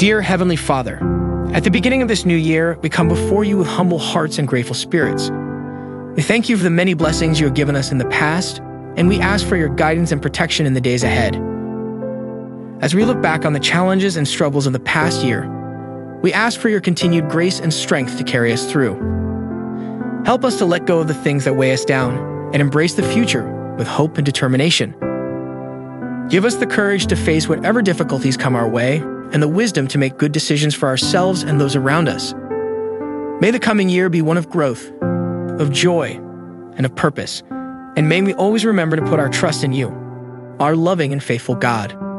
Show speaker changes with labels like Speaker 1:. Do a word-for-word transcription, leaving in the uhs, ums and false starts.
Speaker 1: Dear Heavenly Father, at the beginning of this new year, we come before you with humble hearts and grateful spirits. We thank you for the many blessings you have given us in the past, and we ask for your guidance and protection in the days ahead. As we look back on the challenges and struggles of the past year, we ask for your continued grace and strength to carry us through. Help us to let go of the things that weigh us down and embrace the future with hope and determination. Give us the courage to face whatever difficulties come our way and the wisdom to make good decisions for ourselves and those around us. May the coming year be one of growth, of joy, and of purpose, and may we always remember to put our trust in you, our loving and faithful God.